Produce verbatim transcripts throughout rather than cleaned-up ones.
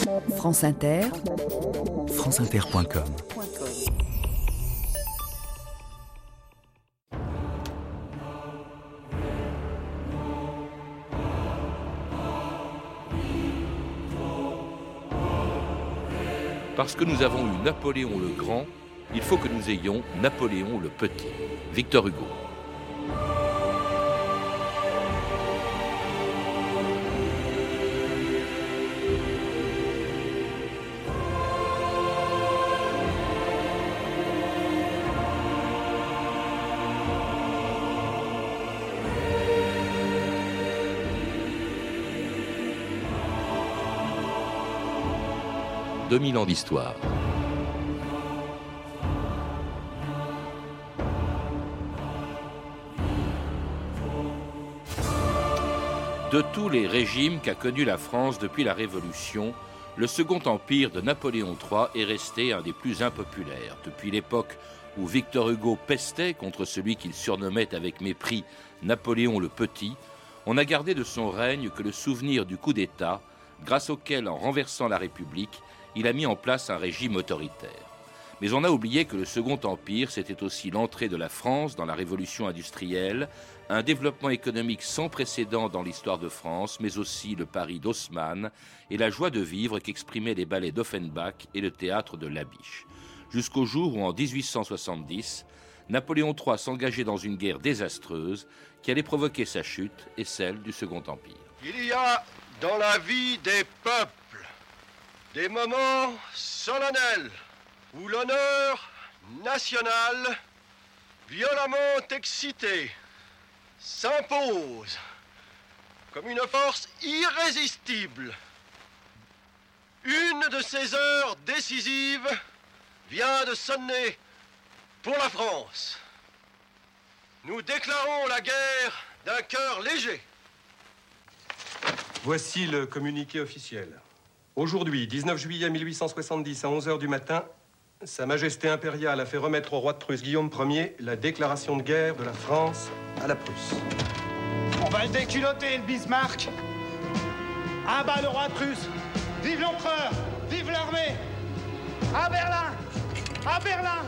France Inter, franceinter point com. Parce que nous avons eu Napoléon le Grand, il faut que nous ayons Napoléon le Petit. Victor Hugo. deux mille ans d'histoire. De tous les régimes qu'a connus la France depuis la Révolution, le Second Empire de Napoléon trois est resté un des plus impopulaires. Depuis l'époque où Victor Hugo pestait contre celui qu'il surnommait avec mépris Napoléon le Petit, on n'a gardé de son règne que le souvenir du coup d'État, grâce auquel, en renversant la République, il a mis en place un régime autoritaire. Mais on a oublié que le Second Empire, c'était aussi l'entrée de la France dans la révolution industrielle, un développement économique sans précédent dans l'histoire de France, mais aussi le Paris d'Haussmann et la joie de vivre qu'exprimaient les ballets d'Offenbach et le théâtre de Labiche. Jusqu'au jour où, en dix-huit cent soixante-dix, Napoléon trois s'engageait dans une guerre désastreuse qui allait provoquer sa chute et celle du Second Empire. Il y a dans la vie des peuples des moments solennels où l'honneur national, violemment excité, s'impose comme une force irrésistible. Une de ces heures décisives vient de sonner pour la France. Nous déclarons la guerre d'un cœur léger. Voici le communiqué officiel. Aujourd'hui, dix-neuf juillet mille huit cent soixante-dix, à onze heures du matin, Sa Majesté impériale a fait remettre au roi de Prusse Guillaume Ier la déclaration de guerre de la France à la Prusse. On va le déculotter, le Bismarck. À bas le roi de Prusse. Vive l'empereur, vive l'armée. À Berlin, à Berlin.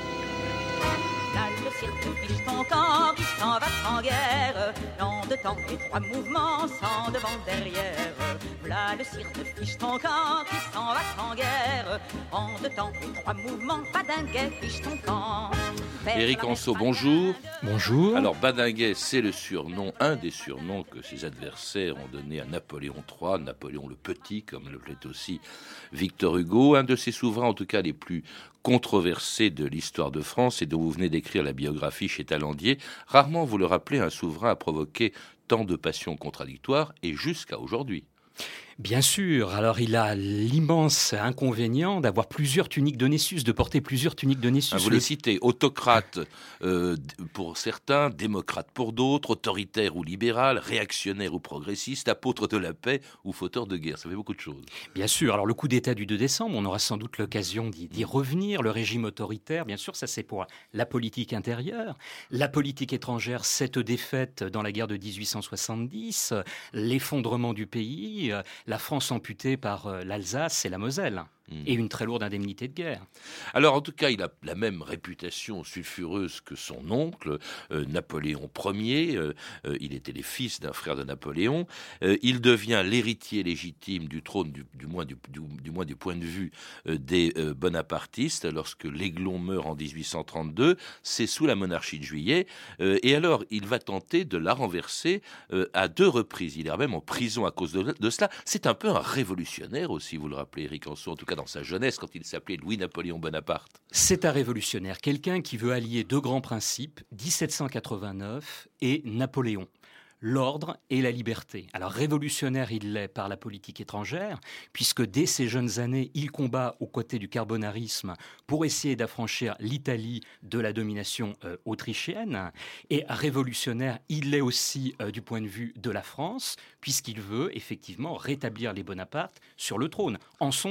Là, le cirque fiche ton camp qui s'en va en guerre. Lent de temps et trois mouvements sans devant derrière. Là, le cirque fiche ton camp qui s'en va en guerre. En deux temps et trois mouvements, Badinguet fiche ton camp. Éric Anceau, bonjour. Bonjour. Alors, Badinguet, c'est le surnom, un des surnoms que ses adversaires ont donné à Napoléon trois, Napoléon le Petit, comme le plaît aussi Victor Hugo, un de ses souverains, en tout cas les plus controversés de l'histoire de France et dont vous venez d'écrire la biographie chez Talandier. Rarement, vous le rappelez, un souverain a provoqué tant de passions contradictoires et jusqu'à aujourd'hui. Bien sûr, alors il a l'immense inconvénient d'avoir plusieurs tuniques de Nessus, de porter plusieurs tuniques de Nessus. Ah, vous les citez, autocrate euh, pour certains, démocrate pour d'autres, autoritaire ou libéral, réactionnaire ou progressiste, apôtre de la paix ou fauteur de guerre, ça fait beaucoup de choses. Bien sûr, alors le coup d'État du deux décembre, on aura sans doute l'occasion d'y, d'y revenir, le régime autoritaire, bien sûr, ça c'est pour la politique intérieure, la politique étrangère, cette défaite dans la guerre de dix-huit cent soixante-dix, l'effondrement du pays, la France amputée par euh, l'Alsace et la Moselle, mmh. et une très lourde indemnité de guerre. Alors, en tout cas, il a la même réputation sulfureuse que son oncle, euh, Napoléon Ier. Euh, euh, il était le fils d'un frère de Napoléon. Euh, il devient l'héritier légitime du trône, du, du, moins, du, du, du moins du point de vue euh, des euh, bonapartistes, lorsque l'Aiglon meurt en dix-huit cent trente-deux. C'est sous la monarchie de Juillet. Euh, et alors, il va tenter de la renverser euh, à deux reprises. Il est même en prison à cause de, de cela. C'est un peu un révolutionnaire aussi, vous le rappelez, Éric Anceau, en tout cas dans sa jeunesse, quand il s'appelait Louis-Napoléon Bonaparte. C'est un révolutionnaire, quelqu'un qui veut allier deux grands principes, dix-sept cent quatre-vingt-neuf et Napoléon. L'ordre et la liberté. Alors révolutionnaire, il l'est par la politique étrangère, puisque dès ses jeunes années, il combat aux côtés du carbonarisme pour essayer d'affranchir l'Italie de la domination euh, autrichienne. Et révolutionnaire, il l'est aussi euh, du point de vue de la France, puisqu'il veut effectivement rétablir les Bonapartes sur le trône, en son nom.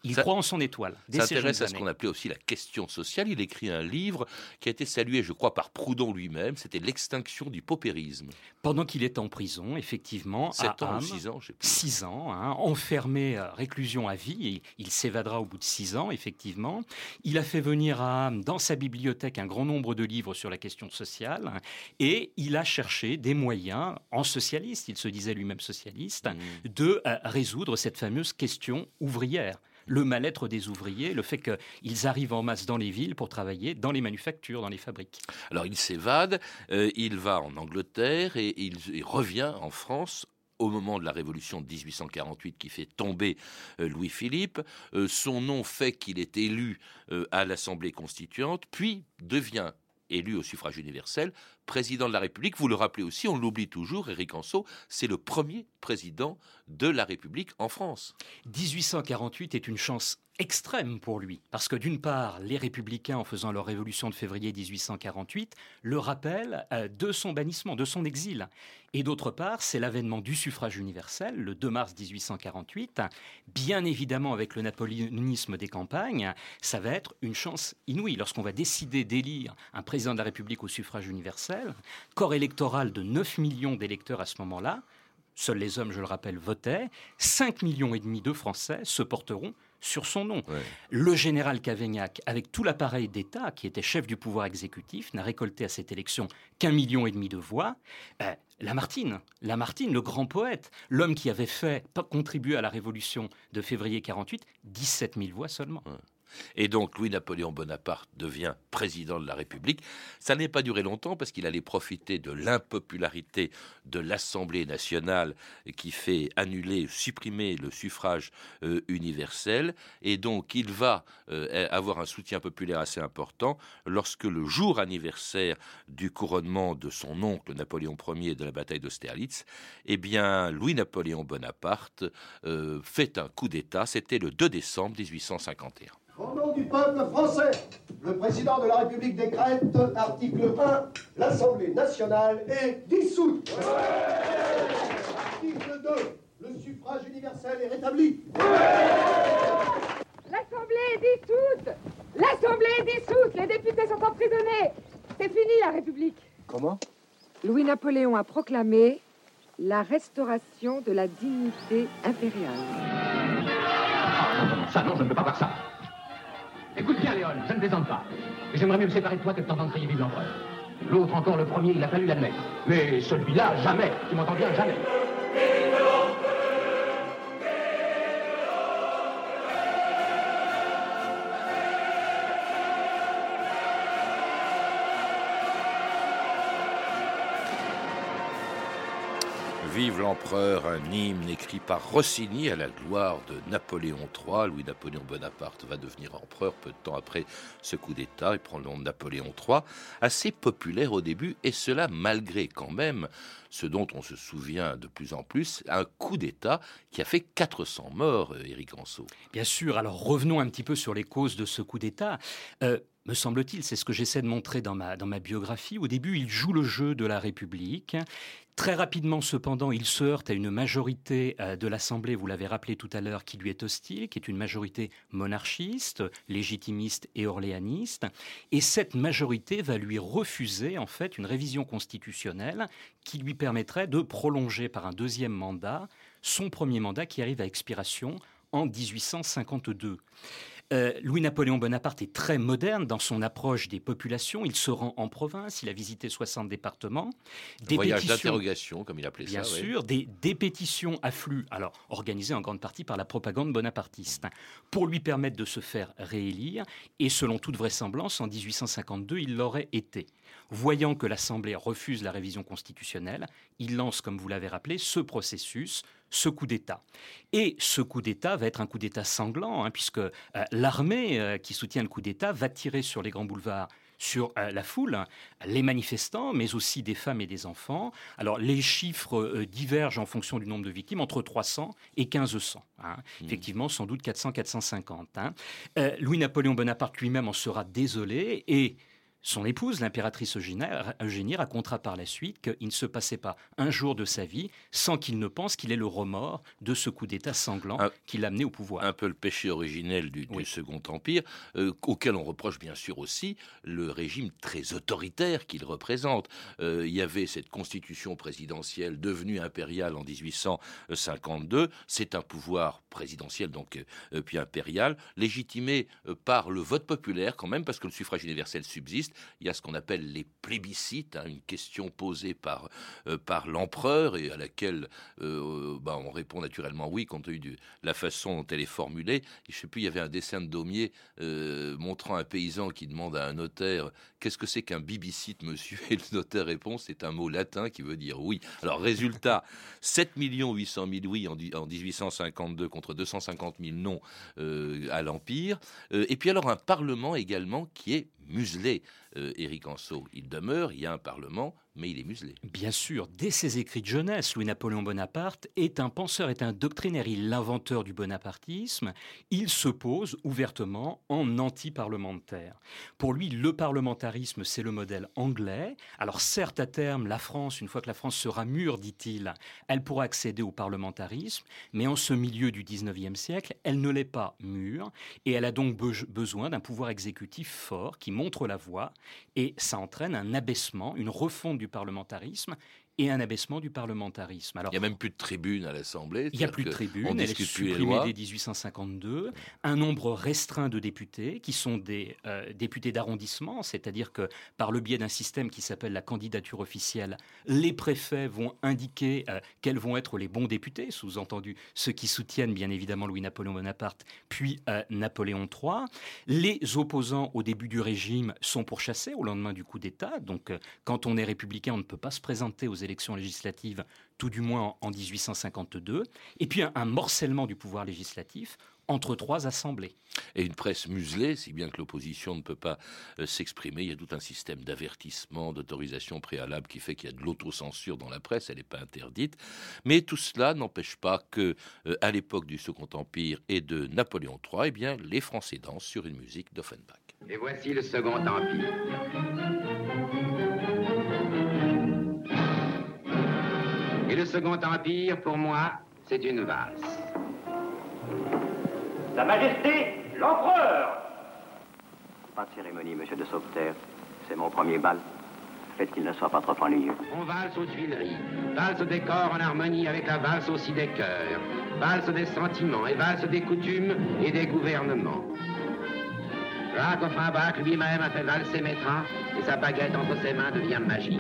Il ça, croit en son étoile. Ça intéresse à ce qu'on appelait aussi la question sociale. Il écrit un livre qui a été salué, je crois, par Proudhon lui-même. C'était l'extinction du paupérisme. Pendant qu'il est en prison, effectivement, sept à ans Ham, ou six ans, je sais plus. six ans, hein, enfermé, euh, réclusion à vie. Et il s'évadera au bout de six ans, effectivement. Il a fait venir à Ham, dans sa bibliothèque, un grand nombre de livres sur la question sociale. Et il a cherché des moyens, en socialiste, il se disait lui-même socialiste, mmh. de euh, résoudre cette fameuse question ouvrière. Le mal-être des ouvriers, le fait qu'ils arrivent en masse dans les villes pour travailler dans les manufactures, dans les fabriques. Alors il s'évade, euh, il va en Angleterre et il, il revient en France au moment de la Révolution de dix-huit cent quarante-huit qui fait tomber euh, Louis-Philippe. Euh, son nom fait qu'il est élu euh, à l'Assemblée constituante, puis devient élu au suffrage universel, président de la République. Vous le rappelez aussi, on l'oublie toujours, Éric Anceau, c'est le premier président de la République en France. dix-huit cent quarante-huit est une chance extrême pour lui, parce que d'une part, les Républicains, en faisant leur révolution de février dix-huit cent quarante-huit, le rappellent euh, de son bannissement, de son exil. Et d'autre part, c'est l'avènement du suffrage universel, le deux mars dix-huit cent quarante-huit. Bien évidemment, avec le napoléonisme des campagnes, ça va être une chance inouïe. Lorsqu'on va décider d'élire un président de la République au suffrage universel, corps électoral de neuf millions d'électeurs à ce moment-là, seuls les hommes, je le rappelle, votaient, cinq millions et demi de Français se porteront sur son nom. Ouais. Le général Cavaignac, avec tout l'appareil d'État, qui était chef du pouvoir exécutif, n'a récolté à cette élection qu'un million et demi de voix. Euh, Lamartine, Lamartine, le grand poète, l'homme qui avait fait contribuer à la Révolution de février quarante-huit, dix-sept mille voix seulement. Ouais. Et donc Louis-Napoléon Bonaparte devient président de la République. Ça n'est pas duré longtemps parce qu'il allait profiter de l'impopularité de l'Assemblée nationale qui fait annuler, supprimer le suffrage euh, universel. Et donc il va euh, avoir un soutien populaire assez important lorsque le jour anniversaire du couronnement de son oncle Napoléon Ier de la bataille d'Austerlitz, eh bien Louis-Napoléon Bonaparte euh, fait un coup d'État. C'était le deux décembre dix-huit cent cinquante et un. Au nom du peuple français, le président de la République décrète, article un, l'Assemblée nationale est dissoute. Ouais. Article deux, le suffrage universel est rétabli. Ouais. L'Assemblée est dissoute. L'Assemblée est dissoute. Les députés sont emprisonnés. C'est fini la République. Comment ? Louis-Napoléon a proclamé la restauration de la dignité impériale. Ah, non, non, ça, non, je ne peux pas voir ça. Écoute bien, Léon, je ne plaisante pas. Et j'aimerais mieux me séparer de toi que de t'entendre crier vive l'empereur. L'autre encore, le premier, il a fallu l'admettre. Mais celui-là, jamais. Tu m'entends bien, jamais. Vive l'empereur, un hymne écrit par Rossini à la gloire de Napoléon trois. Louis-Napoléon Bonaparte va devenir empereur peu de temps après ce coup d'État. Il prend le nom de Napoléon trois, assez populaire au début, et cela malgré quand même ce dont on se souvient de plus en plus, un coup d'État qui a fait quatre cents morts, Éric Anceau. Bien sûr, alors revenons un petit peu sur les causes de ce coup d'État. Euh, me semble-t-il, c'est ce que j'essaie de montrer dans ma, dans ma biographie. Au début, il joue le jeu de la République. Très rapidement, cependant, il se heurte à une majorité de l'Assemblée, vous l'avez rappelé tout à l'heure, qui lui est hostile, qui est une majorité monarchiste, légitimiste et orléaniste. Et cette majorité va lui refuser, en fait, une révision constitutionnelle qui lui permettrait de prolonger par un deuxième mandat son premier mandat qui arrive à expiration en dix-huit cent cinquante-deux. Euh, Louis-Napoléon Bonaparte est très moderne dans son approche des populations. Il se rend en province, il a visité soixante départements. Des voyage d'interrogation, comme il appelait bien ça. Bien sûr, oui. des, des pétitions affluent, alors organisées en grande partie par la propagande bonapartiste, pour lui permettre de se faire réélire. Et selon toute vraisemblance, en dix-huit cent cinquante-deux, il l'aurait été. Voyant que l'Assemblée refuse la révision constitutionnelle, il lance, comme vous l'avez rappelé, ce processus, ce coup d'État. Et ce coup d'État va être un coup d'État sanglant, hein, puisque euh, l'armée euh, qui soutient le coup d'État va tirer sur les grands boulevards, sur euh, la foule, les manifestants, mais aussi des femmes et des enfants. Alors, les chiffres euh, divergent en fonction du nombre de victimes, entre trois cents et mille cinq cents. Hein. Mmh. Effectivement, sans doute quatre cents à quatre cent cinquante. Hein. Euh, Louis-Napoléon Bonaparte lui-même en sera désolé, et Son épouse, l'impératrice Eugénie, Eugénie, racontera par la suite qu'il ne se passait pas un jour de sa vie sans qu'il ne pense qu'il ait le remords de ce coup d'État sanglant un, qui l'a amené au pouvoir. Un peu le péché originel du, oui. du Second Empire, euh, auquel on reproche bien sûr aussi le régime très autoritaire qu'il représente. Euh, il y avait cette constitution présidentielle devenue impériale en dix-huit cent cinquante-deux. C'est un pouvoir présidentiel, donc euh, puis impérial, légitimé euh, par le vote populaire quand même, parce que le suffrage universel subsiste. Il y a ce qu'on appelle les plébiscites, hein, une question posée par, euh, par l'empereur et à laquelle euh, bah, on répond naturellement oui, compte tenu de la façon dont elle est formulée. Je ne sais plus, il y avait un dessin de Daumier euh, montrant un paysan qui demande à un notaire « Qu'est-ce que c'est qu'un bibicite, monsieur ?» Et le notaire répond « C'est un mot latin qui veut dire oui ». Alors, résultat, sept millions huit cent mille oui en, en dix-huit cent cinquante-deux contre deux cent cinquante mille non euh, à l'Empire. Euh, et puis alors, un parlement également qui est muselé. Euh, Éric Anceau, il demeure, il y a un parlement, mais il est muselé. Bien sûr, dès ses écrits de jeunesse, Louis-Napoléon Bonaparte est un penseur, est un doctrinaire, il est l'inventeur du bonapartisme. Il se pose ouvertement en anti-parlementaire. Pour lui, le parlementarisme, c'est le modèle anglais. Alors certes, à terme, la France, une fois que la France sera mûre, dit-il, elle pourra accéder au parlementarisme, mais en ce milieu du dix-neuvième siècle, elle ne l'est pas mûre, et elle a donc be- besoin d'un pouvoir exécutif fort qui montre la voie, et ça entraîne un abaissement, une refonte du parlementarisme et un abaissement du parlementarisme. Alors, il n'y a même plus de tribune à l'Assemblée. Il n'y a plus de tribune, elle est supprimée dès dix-huit cent cinquante-deux. Un nombre restreint de députés, qui sont des euh, députés d'arrondissement, c'est-à-dire que par le biais d'un système qui s'appelle la candidature officielle, les préfets vont indiquer euh, quels vont être les bons députés, sous-entendu ceux qui soutiennent bien évidemment Louis-Napoléon Bonaparte, puis euh, Napoléon trois. Les opposants au début du régime sont pourchassés au lendemain du coup d'État, donc euh, quand on est républicain, on ne peut pas se présenter aux élections législatives, tout du moins en dix-huit cent cinquante-deux, et puis un, un morcellement du pouvoir législatif entre trois assemblées. Et une presse muselée, si bien que l'opposition ne peut pas euh, s'exprimer. Il y a tout un système d'avertissement, d'autorisation préalable qui fait qu'il y a de l'autocensure dans la presse, elle n'est pas interdite. Mais tout cela n'empêche pas que, euh, à l'époque du Second Empire et de Napoléon trois, eh bien, les Français dansent sur une musique d'Offenbach. Et voici le Second Empire. Et le Second Empire, pour moi, c'est une valse. Sa Majesté, l'Empereur! Pas de cérémonie, monsieur de Sauveterre. C'est mon premier bal. Faites qu'il ne soit pas trop ennuyeux. On valse aux Tuileries, valse des corps en harmonie avec la valse aussi des cœurs, valse des sentiments et valse des coutumes et des gouvernements. Jacques Offenbach lui-même a fait valser Maitrat et sa baguette entre ses mains devient magique.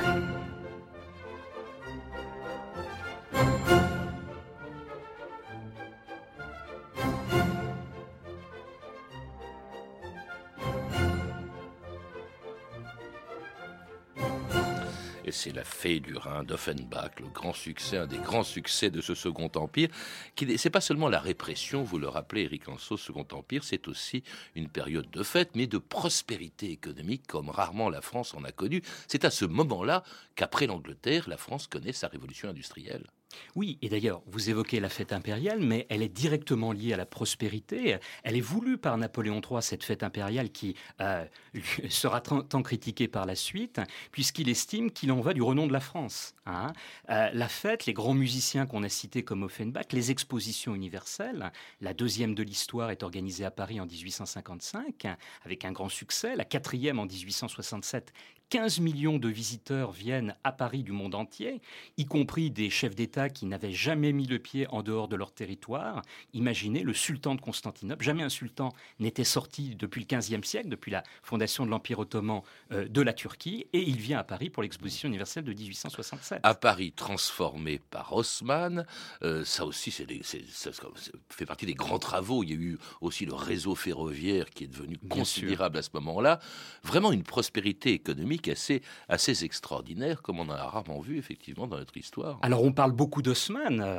Et c'est la Fée du Rhin d'Offenbach, le grand succès, un des grands succès de ce Second Empire. Qui, c'est pas seulement la répression, vous le rappelez, Éric Anceau, Second Empire, c'est aussi une période de fête, mais de prospérité économique comme rarement la France en a connu. C'est à ce moment-là qu'après l'Angleterre, la France connaît sa révolution industrielle. Oui, et d'ailleurs, vous évoquez la fête impériale, mais elle est directement liée à la prospérité. Elle est voulue par Napoléon trois, cette fête impériale qui euh, sera tant critiquée par la suite, puisqu'il estime qu'il en va du renom de la France. Hein. Euh, la fête, les grands musiciens qu'on a cités comme Offenbach, les expositions universelles, la deuxième de l'histoire est organisée à Paris en dix-huit cent cinquante-cinq, avec un grand succès, la quatrième en dix-huit cent soixante-sept, quinze millions de visiteurs viennent à Paris du monde entier, y compris des chefs d'État qui n'avaient jamais mis le pied en dehors de leur territoire. Imaginez le sultan de Constantinople. Jamais un sultan n'était sorti depuis le quinzième siècle, depuis la fondation de l'Empire ottoman euh, de la Turquie, et il vient à Paris pour l'exposition universelle de dix-huit cent soixante-sept. À Paris, transformé par Haussmann, euh, ça aussi c'est des, c'est, ça, ça fait partie des grands travaux. Il y a eu aussi le réseau ferroviaire qui est devenu Bien considérable sûr. À ce moment-là. Vraiment une prospérité économique assez, assez extraordinaire, comme on en a rarement vu effectivement dans notre histoire. Alors on parle beaucoup d'Haussmann. Euh,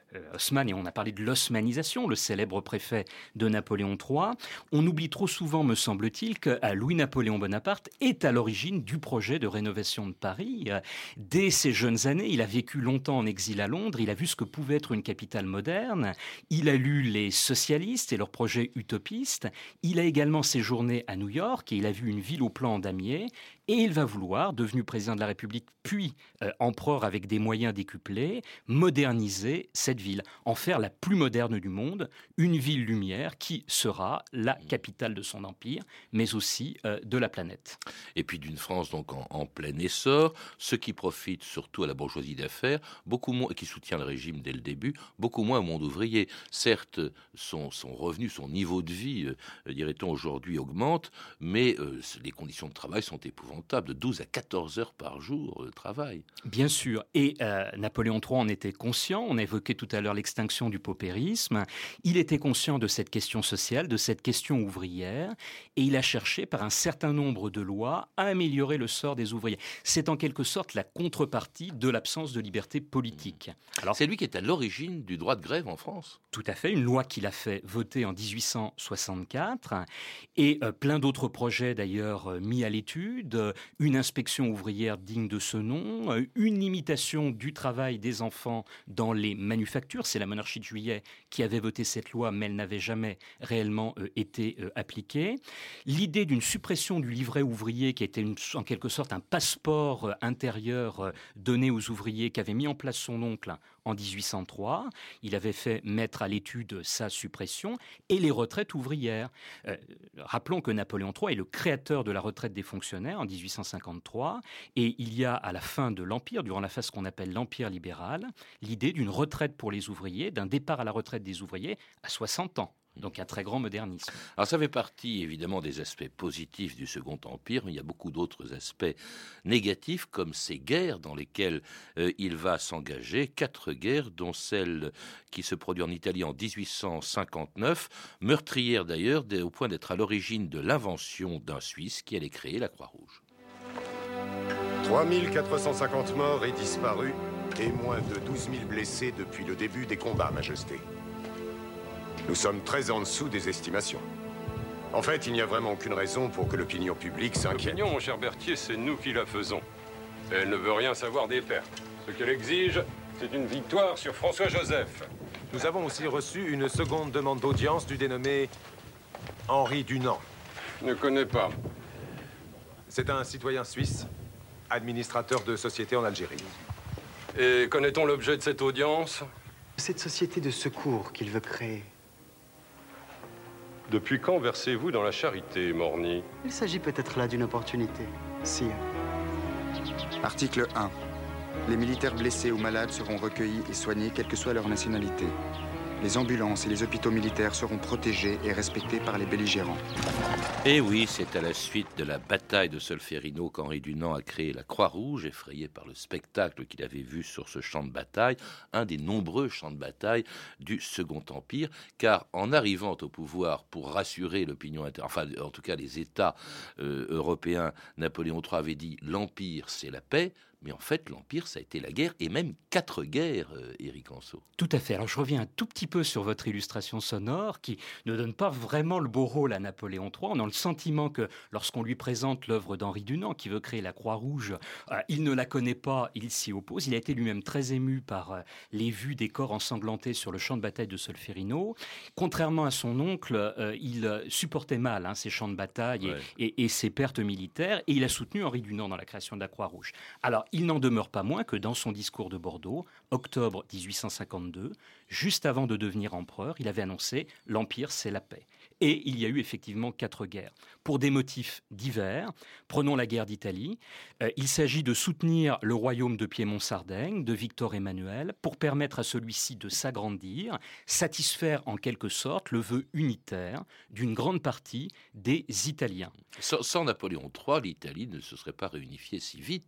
Haussmann, et on a parlé de l'osmanisation, le célèbre préfet de Napoléon trois. On oublie trop souvent, me semble-t-il, que Louis-Napoléon Bonaparte est à l'origine du projet de rénovation de Paris. Dès ses jeunes années, il a vécu longtemps en exil à Londres, il a vu ce que pouvait être une capitale moderne, il a lu les socialistes et leurs projets utopistes, il a également séjourné à New York et il a vu une ville au plan damier. Et il va vouloir, devenu président de la République, puis euh, empereur avec des moyens décuplés, moderniser cette ville, en faire la plus moderne du monde, une ville lumière qui sera la capitale de son empire, mais aussi euh, de la planète. Et puis d'une France donc en, en plein essor, ce qui profite surtout à la bourgeoisie d'affaires, beaucoup moins, qui soutient le régime dès le début, beaucoup moins au monde ouvrier. Certes, son, son revenu, son niveau de vie, euh, dirait-on aujourd'hui, augmente, mais euh, les conditions de travail sont épouvantables. De douze à quatorze heures par jour de travail. Bien sûr. Et euh, Napoléon trois en était conscient. On a évoqué tout à l'heure l'extinction du paupérisme. Il était conscient de cette question sociale, de cette question ouvrière. Et il a cherché, par un certain nombre de lois, à améliorer le sort des ouvriers. C'est en quelque sorte la contrepartie de l'absence de liberté politique. Alors, c'est lui qui est à l'origine du droit de grève en France. Tout à fait. Une loi qu'il a fait voter en dix-huit cent soixante-quatre. Et euh, plein d'autres projets, d'ailleurs, euh, mis à l'étude. Une inspection ouvrière digne de ce nom, une limitation du travail des enfants dans les manufactures. C'est la monarchie de Juillet qui avait voté cette loi, mais elle n'avait jamais réellement euh, été euh, appliquée. L'idée d'une suppression du livret ouvrier, qui était une, en quelque sorte un passeport euh, intérieur euh, donné aux ouvriers, qu'avait mis en place son oncle en dix-huit cent trois. Il avait fait mettre à l'étude sa suppression et les retraites ouvrières. Euh, rappelons que Napoléon trois est le créateur de la retraite des fonctionnaires en dix-huit cent cinquante-trois et il y a à la fin de l'Empire, durant la phase qu'on appelle l'Empire libéral, l'idée d'une retraite pour les ouvriers, d'un départ à la retraite des ouvriers à soixante ans. Donc un très grand modernisme. Alors ça fait partie évidemment des aspects positifs du Second Empire, mais il y a beaucoup d'autres aspects négatifs, comme ces guerres dans lesquelles euh, il va s'engager, quatre guerres, dont celle qui se produit en Italie en dix-huit cent cinquante-neuf, meurtrière d'ailleurs, au point d'être à l'origine de l'invention d'un Suisse qui allait créer la Croix-Rouge. trois mille quatre cent cinquante morts et disparus, et moins de douze mille blessés depuis le début des combats, Majesté. Nous sommes très en dessous des estimations. En fait, il n'y a vraiment aucune raison pour que l'opinion publique s'inquiète. L'opinion, mon cher Berthier, c'est nous qui la faisons. Elle ne veut rien savoir des pertes. Ce qu'elle exige, c'est une victoire sur François-Joseph. Nous avons aussi reçu une seconde demande d'audience du dénommé Henri Dunant. Je ne connais pas. C'est un citoyen suisse, administrateur de société en Algérie. Et connaît-on l'objet de cette audience? Cette société de secours qu'il veut créer. Depuis quand versez-vous dans la charité, Morny? Il s'agit peut-être là d'une opportunité, sire. Article un. Les militaires blessés ou malades seront recueillis et soignés, quelle que soit leur nationalité. Les ambulances et les hôpitaux militaires seront protégés et respectés par les belligérants. Et oui, c'est à la suite de la bataille de Solferino qu'Henri Dunant a créé la Croix-Rouge, effrayé par le spectacle qu'il avait vu sur ce champ de bataille, un des nombreux champs de bataille du Second Empire, car en arrivant au pouvoir pour rassurer l'opinion interne, enfin en tout cas les États euh, européens, Napoléon trois avait dit « l'Empire, c'est la paix », mais en fait, l'Empire, ça a été la guerre, et même quatre guerres, euh, Éric Anceau. Tout à fait. Alors, je reviens un tout petit peu sur votre illustration sonore, qui ne donne pas vraiment le beau rôle à Napoléon trois. On a le sentiment que, lorsqu'on lui présente l'œuvre d'Henri Dunant, qui veut créer la Croix-Rouge, euh, il ne la connaît pas, il s'y oppose. Il a été lui-même très ému par euh, les vues des corps ensanglantés sur le champ de bataille de Solferino. Contrairement à son oncle, euh, il supportait mal hein, ces champs de bataille et, ouais. et, et ses pertes militaires, et il a soutenu Henri Dunant dans la création de la Croix-Rouge. Alors, il n'en demeure pas moins que dans son discours de Bordeaux, octobre dix-huit cent cinquante-deux, juste avant de devenir empereur, il avait annoncé « l'Empire, c'est la paix ». Et il y a eu effectivement quatre guerres. Pour des motifs divers, prenons la guerre d'Italie. Euh, il s'agit de soutenir le royaume de Piémont-Sardaigne, de Victor Emmanuel, pour permettre à celui-ci de s'agrandir, satisfaire en quelque sorte le vœu unitaire d'une grande partie des Italiens. Sans, sans Napoléon trois, l'Italie ne se serait pas réunifiée si vite.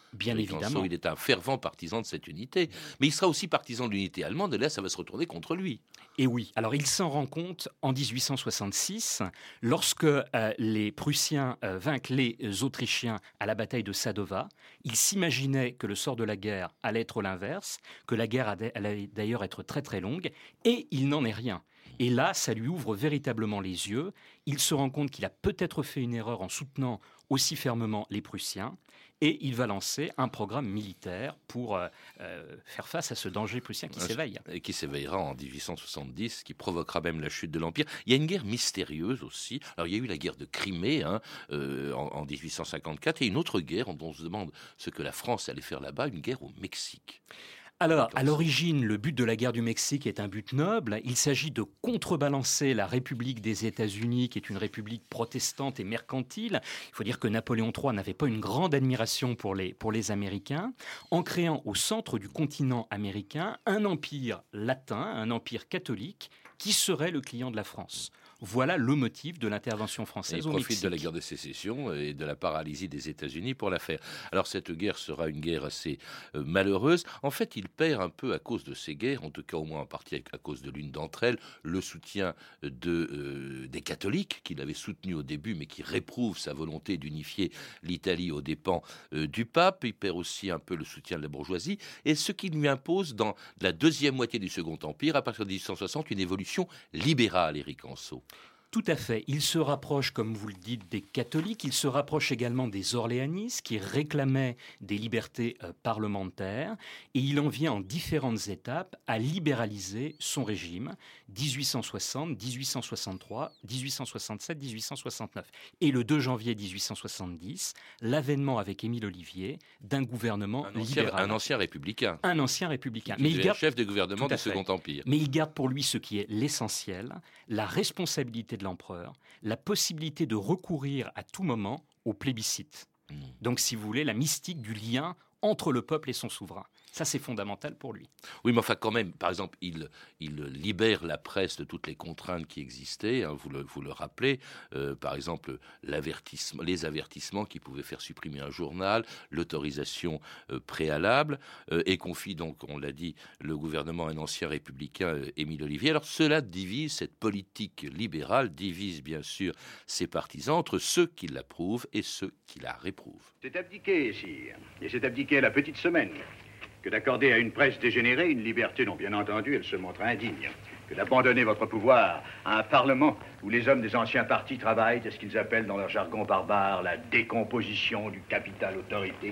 Bien Eric évidemment. Anceau, il est un fervent partisan de cette unité. Mais il sera aussi partisan de l'unité allemande, et là, ça va se retourner contre lui. Et oui, alors il s'en rend compte en dix-huit cent soixante-six, lorsque euh, les Prussiens euh, vainquent les Autrichiens à la bataille de Sadova. Il s'imaginait que le sort de la guerre allait être l'inverse, que la guerre allait d'ailleurs être très très longue, et il n'en est rien. Et là, ça lui ouvre véritablement les yeux. Il se rend compte qu'il a peut-être fait une erreur en soutenant aussi fermement les Prussiens, et il va lancer un programme militaire pour euh, euh, faire face à ce danger prussien qui s'éveille. Et qui s'éveillera en dix-huit cent soixante-dix, qui provoquera même la chute de l'Empire. Il y a une guerre mystérieuse aussi. Alors il y a eu la guerre de Crimée hein, euh, en, en dix-huit cent cinquante-quatre, et une autre guerre dont on se demande ce que la France allait faire là-bas, une guerre au Mexique. Alors, à l'origine, le but de la guerre du Mexique est un but noble. Il s'agit de contrebalancer la République des États-Unis, qui est une république protestante et mercantile. Il faut dire que Napoléon trois n'avait pas une grande admiration pour les, pour les Américains, en créant au centre du continent américain un empire latin, un empire catholique, qui serait le client de la France. Voilà le motif de l'intervention française au Mexique. Il profite de la guerre de sécession et de la paralysie des États-Unis pour la faire. Alors cette guerre sera une guerre assez euh, malheureuse. En fait, il perd un peu à cause de ces guerres, en tout cas au moins en partie à cause de l'une d'entre elles, le soutien de, euh, des catholiques qu'il avait soutenus au début, mais qui réprouvent sa volonté d'unifier l'Italie aux dépens euh, du pape. Il perd aussi un peu le soutien de la bourgeoisie, et ce qui lui impose dans la deuxième moitié du Second Empire, à partir de dix-huit cent soixante, une évolution libérale, Éric Anceau. Tout à fait. Il se rapproche, comme vous le dites, des catholiques. Il se rapproche également des orléanistes qui réclamaient des libertés euh, parlementaires. Et il en vient en différentes étapes à libéraliser son régime. dix-huit cent soixante, dix-huit cent soixante-trois, dix-huit cent soixante-sept, dix-huit cent soixante-neuf. Et le deux janvier dix-huit cent soixante-dix, l'avènement avec Émile Ollivier d'un gouvernement un ancien, libéral. Un ancien républicain. Un ancien républicain. Mais il garde chef de gouvernement du Second Empire. Mais il garde pour lui ce qui est l'essentiel, la responsabilité de l'empereur, la possibilité de recourir à tout moment au plébiscite. Mmh. Donc, si vous voulez, la mystique du lien entre le peuple et son souverain. Ça, c'est fondamental pour lui. Oui, mais enfin, quand même, par exemple, il, il libère la presse de toutes les contraintes qui existaient, hein, vous, le, vous le rappelez, euh, par exemple, l'avertissement, les avertissements qui pouvaient faire supprimer un journal, l'autorisation euh, préalable, euh, et confie donc, on l'a dit, le gouvernement à un ancien républicain, euh, Émile Ollivier. Alors, cela divise, cette politique libérale divise bien sûr ses partisans entre ceux qui l'approuvent et ceux qui la réprouvent. C'est abdiqué, sire, et c'est abdiqué à la petite semaine que d'accorder à une presse dégénérée une liberté dont, bien entendu, elle se montre indigne, que d'abandonner votre pouvoir à un parlement où les hommes des anciens partis travaillent à ce qu'ils appellent dans leur jargon barbare la décomposition du capital autorité,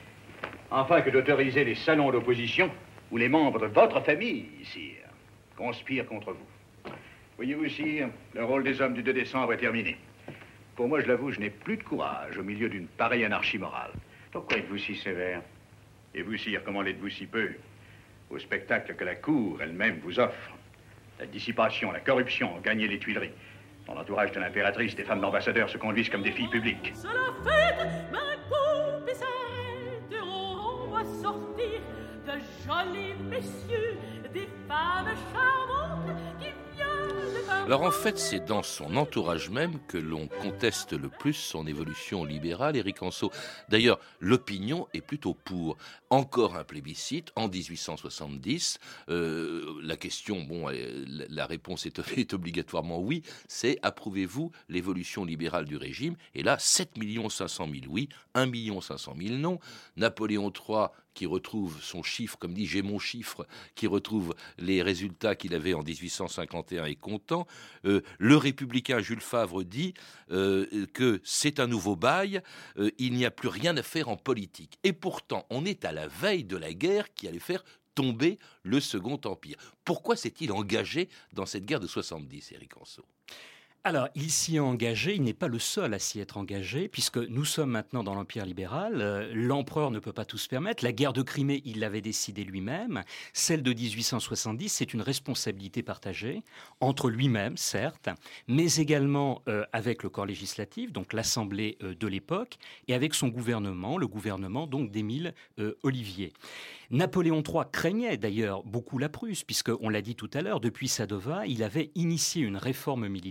enfin que d'autoriser les salons d'opposition où les membres de votre famille, sire, conspirent contre vous. Voyez-vous, sire, le rôle des hommes du deux décembre est terminé. Pour moi, je l'avoue, je n'ai plus de courage au milieu d'une pareille anarchie morale. Pourquoi êtes-vous si sévère? Et vous, sire, comment l'êtes-vous si peu au spectacle que la cour elle-même vous offre? La dissipation, la corruption ont gagné les Tuileries. Dans l'entourage de l'impératrice, des femmes d'ambassadeurs se conduisent comme des filles publiques. C'est la fête, ma coupe et s'arrête, on va sortir de jolis messieurs, des femmes charmantes qui viennent... Alors en fait, c'est dans son entourage même que l'on conteste le plus son évolution libérale, Éric Anceau. D'ailleurs, l'opinion est plutôt pour. Encore un plébiscite en dix-huit cent soixante-dix. Euh, la question, bon, la réponse est, est obligatoirement oui. C'est approuvez-vous l'évolution libérale du régime? Et là, sept millions cinq cent mille oui, un million cinq cent mille non. Napoléon trois, qui retrouve son chiffre, comme dit, j'ai mon chiffre, qui retrouve les résultats qu'il avait en dix-huit cent cinquante et un est content. Euh, le républicain Jules Favre dit euh, que c'est un nouveau bail, euh, il n'y a plus rien à faire en politique. Et pourtant, on est à la veille de la guerre qui allait faire tomber le Second Empire. Pourquoi s'est-il engagé dans cette guerre de soixante-dix, Éric Anceau ? Alors, il s'y est engagé, il n'est pas le seul à s'y être engagé, puisque nous sommes maintenant dans l'Empire libéral, euh, l'empereur ne peut pas tout se permettre, la guerre de Crimée, il l'avait décidé lui-même, celle de dix-huit cent soixante-dix, c'est une responsabilité partagée, entre lui-même, certes, mais également euh, avec le corps législatif, donc l'Assemblée euh, de l'époque, et avec son gouvernement, le gouvernement donc d'Émile euh, Ollivier. Napoléon trois craignait d'ailleurs beaucoup la Prusse, puisqu'on l'a dit tout à l'heure, depuis Sadova, il avait initié une réforme militaire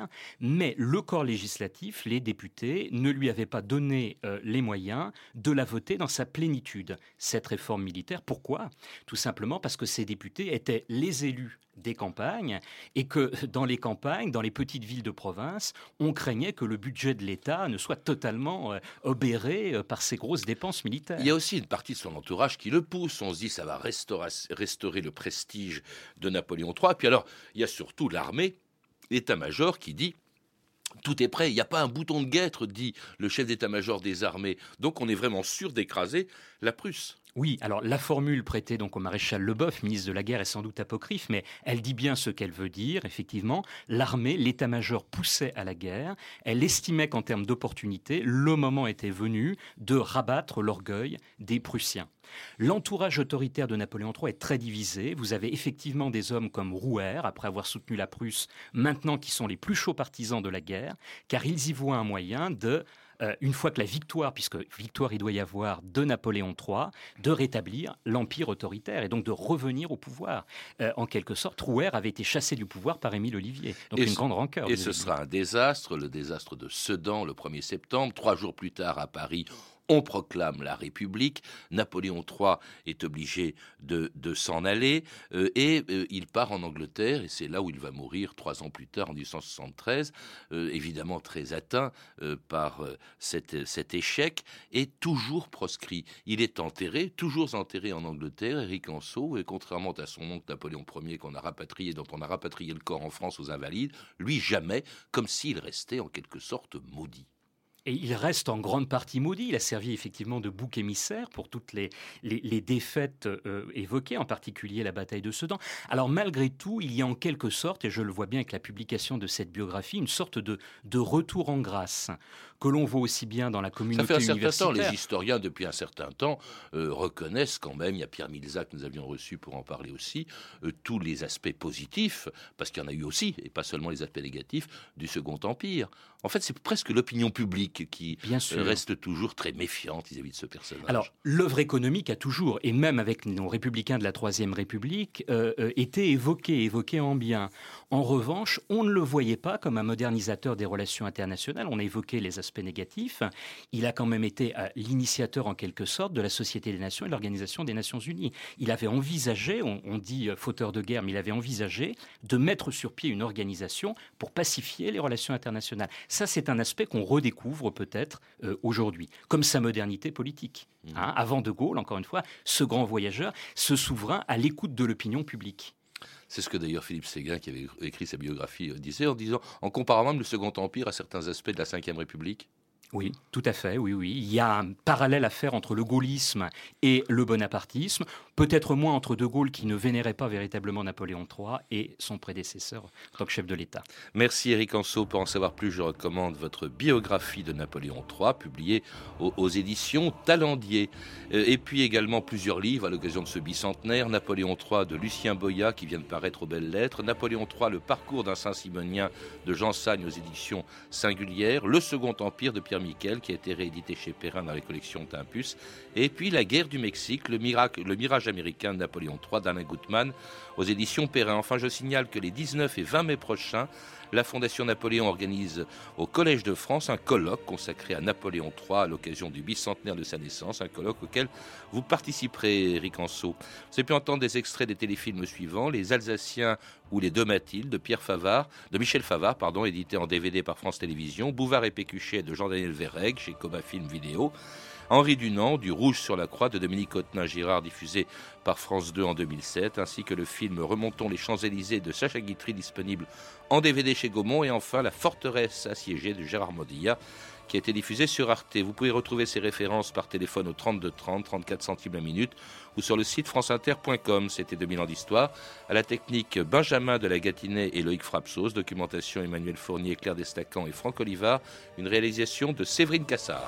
guerre, mais le corps législatif, les députés, ne lui avaient pas donné euh, les moyens de la voter dans sa plénitude, cette réforme militaire. Pourquoi ? Tout simplement parce que ces députés étaient les élus des campagnes et que dans les campagnes, dans les petites villes de province, on craignait que le budget de l'État ne soit totalement euh, obéré euh, par ces grosses dépenses militaires. Il y a aussi une partie de son entourage qui le pousse. On se dit ça va restaurer, restaurer le prestige de Napoléon trois. Et puis alors, il y a surtout l'armée, l'état-major qui dit tout est prêt, il n'y a pas un bouton de guêtre, dit le chef d'état-major des armées. Donc on est vraiment sûr d'écraser la Prusse. Oui, alors la formule prêtée donc au maréchal Leboeuf, ministre de la Guerre, est sans doute apocryphe, mais elle dit bien ce qu'elle veut dire. Effectivement, l'armée, l'état-major poussait à la guerre. Elle estimait qu'en termes d'opportunité, le moment était venu de rabattre l'orgueil des Prussiens. L'entourage autoritaire de Napoléon trois est très divisé. Vous avez effectivement des hommes comme Rouher, après avoir soutenu la Prusse, maintenant qui sont les plus chauds partisans de la guerre, car ils y voient un moyen de... Euh, une fois que la victoire, puisque victoire il doit y avoir de Napoléon trois, de rétablir l'empire autoritaire et donc de revenir au pouvoir. Euh, en quelque sorte, Rouher avait été chassé du pouvoir par Émile Ollivier. Donc et une ce, grande rancœur. Et ce sera un désastre, le désastre de Sedan le premier septembre. Trois jours plus tard, à Paris, on proclame la République. Napoléon trois est obligé de, de s'en aller euh, et euh, il part en Angleterre et c'est là où il va mourir trois ans plus tard, en dix-huit cent soixante-treize, euh, évidemment très atteint euh, par euh, cette, cet échec et toujours proscrit. Il est enterré, toujours enterré en Angleterre, Éric Anceau, et contrairement à son oncle Napoléon Ier qu'on a rapatrié, dont on a rapatrié le corps en France aux Invalides, lui jamais, comme s'il restait en quelque sorte maudit. Et il reste en grande partie maudit. Il a servi effectivement de bouc émissaire pour toutes les, les, les défaites euh, évoquées, en particulier la bataille de Sedan. Alors malgré tout, il y a en quelque sorte, et je le vois bien avec la publication de cette biographie, une sorte de, de retour en grâce que l'on voit aussi bien dans la communauté universitaire. Ça fait un certain temps, les historiens depuis un certain temps euh, reconnaissent quand même, il y a Pierre Milzac que nous avions reçu pour en parler aussi, euh, tous les aspects positifs, parce qu'il y en a eu aussi, et pas seulement les aspects négatifs, du Second Empire. En fait, c'est presque l'opinion publique qui euh, reste toujours très méfiante vis-à-vis de ce personnage. Alors, l'œuvre économique a toujours, et même avec nos républicains de la Troisième République, euh, euh, été évoquée, évoquée en bien. En revanche, on ne le voyait pas comme un modernisateur des relations internationales. On a évoqué les aspects négatifs. Il a quand même été euh, l'initiateur, en quelque sorte, de la Société des Nations et de l'Organisation des Nations Unies. Il avait envisagé, on, on dit euh, fauteur de guerre, mais il avait envisagé de mettre sur pied une organisation pour pacifier les relations internationales. Ça, c'est un aspect qu'on redécouvre peut-être euh, aujourd'hui, comme sa modernité politique. Mmh. Hein, avant De Gaulle, encore une fois, ce grand voyageur, ce souverain à l'écoute de l'opinion publique. C'est ce que d'ailleurs Philippe Séguin, qui avait écrit sa biographie, disait en disant, en comparant même le Second Empire à certains aspects de la Cinquième République. Oui, tout à fait, oui, oui. Il y a un parallèle à faire entre le gaullisme et le bonapartisme, peut-être moins entre De Gaulle, qui ne vénérait pas véritablement Napoléon trois, et son prédécesseur en tant que chef de l'État. Merci Éric Anceau. Pour en savoir plus, je recommande votre biographie de Napoléon trois, publiée aux, aux éditions Talendier. Et puis également plusieurs livres à l'occasion de ce bicentenaire. Napoléon trois de Lucien Boyat, qui vient de paraître aux Belles Lettres. Napoléon trois, le parcours d'un Saint-Simonien de Jean Sagne aux éditions Singulières. Le Second Empire de Pierre Miquel, qui a été réédité chez Perrin dans les collections Timpus, et puis La guerre du Mexique, le, miracle, le mirage américain de Napoléon trois d'Alain Gutmann aux éditions Perrin. Enfin, je signale que les dix-neuf et vingt mai prochains, la Fondation Napoléon organise au Collège de France un colloque consacré à Napoléon trois à l'occasion du bicentenaire de sa naissance, un colloque auquel vous participerez, Éric Anceau. Vous avez pu entendre des extraits des téléfilms suivants: Les Alsaciens ou Les Deux Mathilde de Pierre Favard, de Michel Favard, pardon, édité en D V D par France Télévisions, Bouvard et Pécuchet de Jean-Daniel Verreg chez Coma Film Vidéo, Henri Dunant, du Rouge sur la Croix de Dominique Autenin-Girard, diffusé par France deux en deux mille sept, ainsi que le film Remontons les Champs-Élysées de Sacha Guitry, disponible en D V D chez Gaumont, et enfin La Forteresse assiégée de Gérard Modilla, qui a été diffusé sur Arte. Vous pouvez retrouver ces références par téléphone au trente-deux trente, trente-quatre centimes la minute, ou sur le site franceinter point com. C'était deux mille ans d'histoire. À la technique, Benjamin de la Gâtinais et Loïc Frapsos. Documentation, Emmanuel Fournier, Claire Destacan et Franck Olivard. Une réalisation de Séverine Cassard.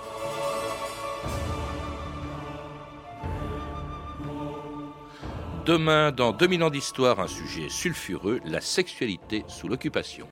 Demain, dans deux mille ans d'histoire, un sujet sulfureux, la sexualité sous l'occupation.